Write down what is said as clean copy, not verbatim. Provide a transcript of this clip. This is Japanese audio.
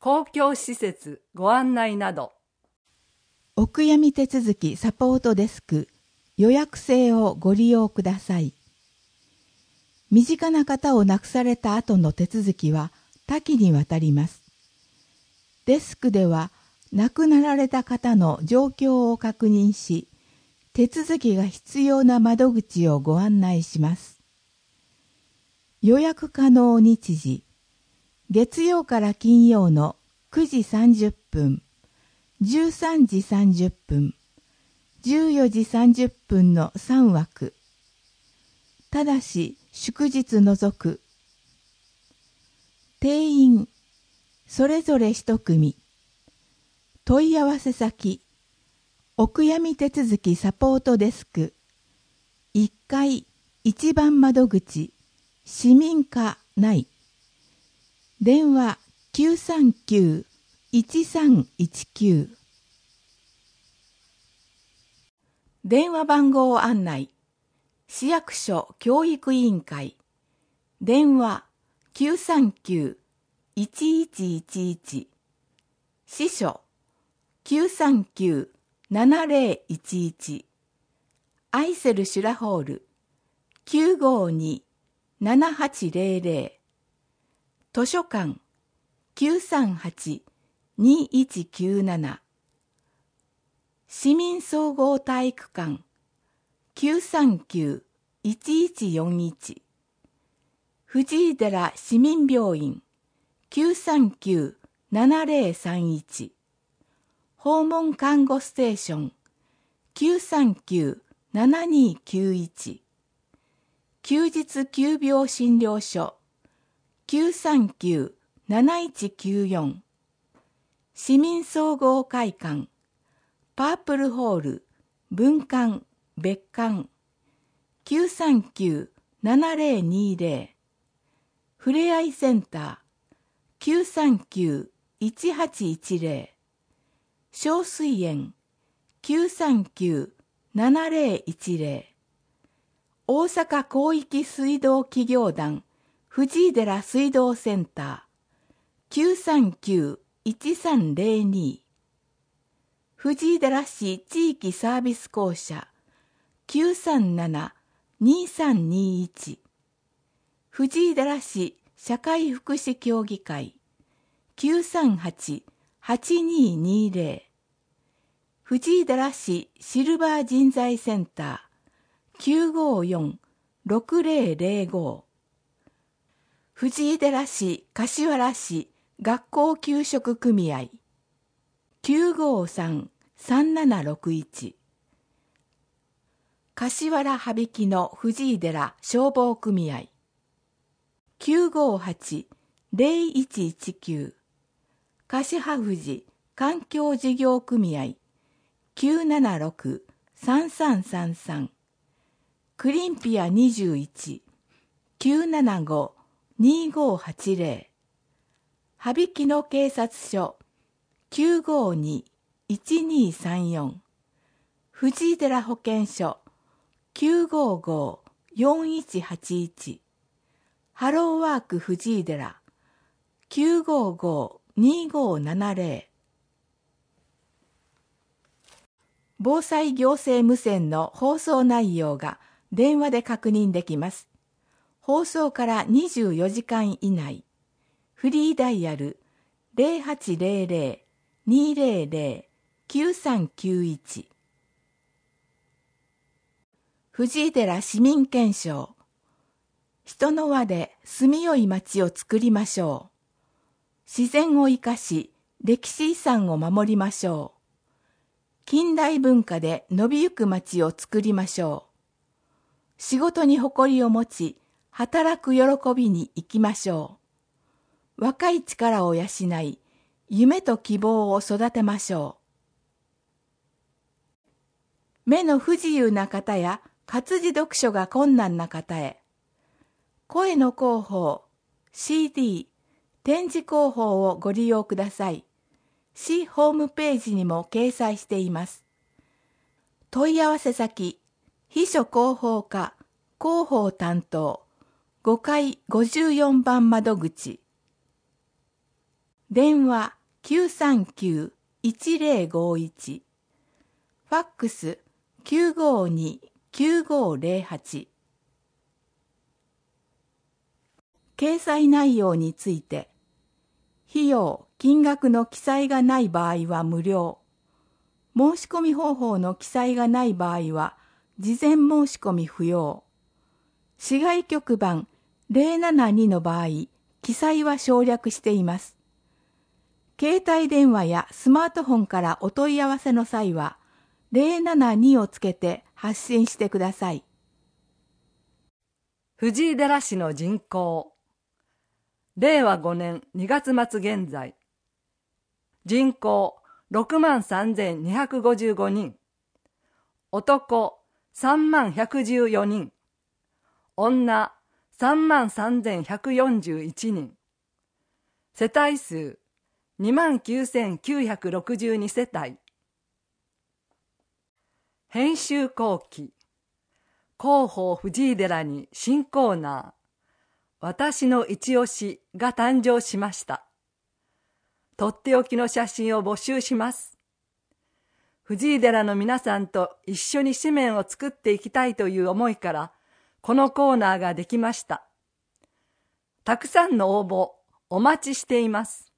公共施設ご案内など。 お悔やみ手続きサポートデスク予約制をご利用ください。身近な方を亡くされた後の手続きは多岐にわたります。デスクでは亡くなられた方の状況を確認し、手続きが必要な窓口をご案内します。予約可能日時、月曜から金曜の9時30分、13時30分、14時30分の3枠。ただし祝日除く。定員、それぞれ一組。問い合わせ先、お悔やみ手続きサポートデスク、1階1番窓口、市民課内。電話939-1319。電話番号案内。市役所教育委員会。電話939-1111。支所939-7011。アイセルシュラホール952-7800。図書館938-2197。市民総合体育館939-1141。藤井寺市民病院939-7031。訪問看護ステーション939-7291。休日急病診療所939-7194。市民総合会館パープルホール分館別館939-7020。ふれあいセンター939-1810。小水園939-7010。大阪広域水道企業団藤井寺水道センター939-1302。藤井寺市地域サービス公社937-2321。藤井寺市社会福祉協議会938-8220。藤井寺市シルバー人材センター954-6005。藤井寺市柏原市学校給食組合953-3761。柏原羽曳の藤井寺消防組合958-0119。柏富士環境事業組合976-3333。クリンピア21-975-2580。羽曳野警察署952-1234。藤井寺保健所955-4181。ハローワーク藤井寺955-2570。防災行政無線の放送内容が電話で確認できます。放送から24時間以内。フリーダイヤル 0800-200-9391。藤井寺市民憲章。人の輪で住みよい町を作りましょう。自然を生かし、歴史遺産を守りましょう。近代文化で伸びゆく町を作りましょう。仕事に誇りを持ち、働く喜びに生きましょう。若い力を養い、夢と希望を育てましょう。目の不自由な方や活字読書が困難な方へ、声の広報、CD、展示広報をご利用ください。市ホームページにも掲載しています。問い合わせ先、秘書広報課、広報担当、5階54番窓口。 電話939-1051、ファックス952-9508。掲載内容について、費用・金額の記載がない場合は無料。申し込み方法の記載がない場合は、事前申し込み不要。市外局番072の場合、記載は省略しています。携帯電話やスマートフォンからお問い合わせの際は、072をつけて発信してください。 藤井寺市の人口。令和5年2月末現在。人口63,255人。男30,114人。女33,141人。世帯数29,962世帯。編集後期。広報藤井寺に新コーナー、私の一押しが誕生しました。とっておきの写真を募集します。藤井寺の皆さんと一緒に紙面を作っていきたいという思いから、このコーナーができました。たくさんの応募お待ちしています。